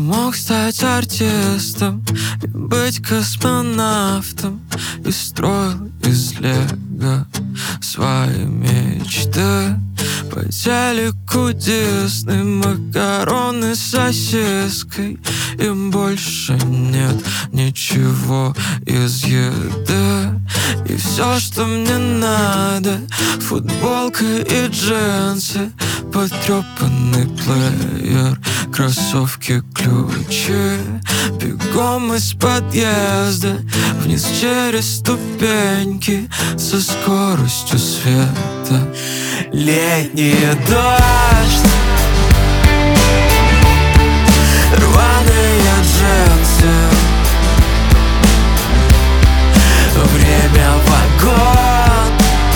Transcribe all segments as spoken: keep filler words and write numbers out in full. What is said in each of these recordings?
мог стать артистом и быть космонавтом, и строил из лего свои мечты. По телеку Дисней макароны с сосиской, им больше нет ничего из еды. И все, что мне надо, футболка и джинсы, потрепанный плеер, кроссовки, ключи. Бегом из подъезда вниз через ступеньки со скоростью света. Летний дождь, рваные джинсы, время вагон,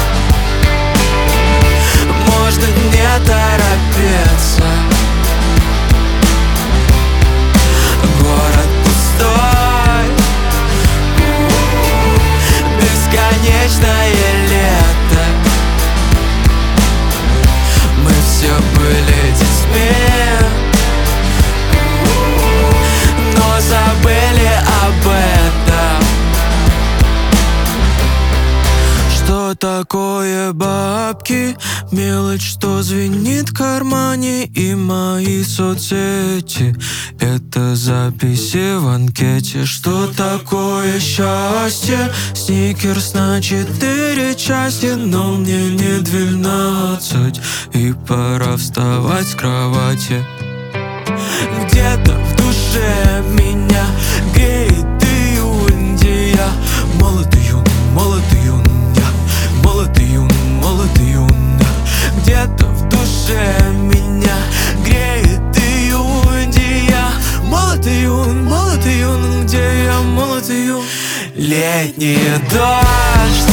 можно не торопиться. Город пустой, бесконечное лето. Мы все были детьми, но забыли об этом. Что такое бабки? Мелочь, что звенит в кармане. И мои соцсети — это записи в анкете. Что такое счастье? Сникерс на четыре части, но мне не двенадцать, и пора вставать с кровати. Где-то в душе меня греет июнь, где я молод июнь, молод июнь, я молод июнь, молод июнь. Где-то в душе меня греет июнь, где я молод июнь, молод июнь, где я молод июнь. Летний дождь,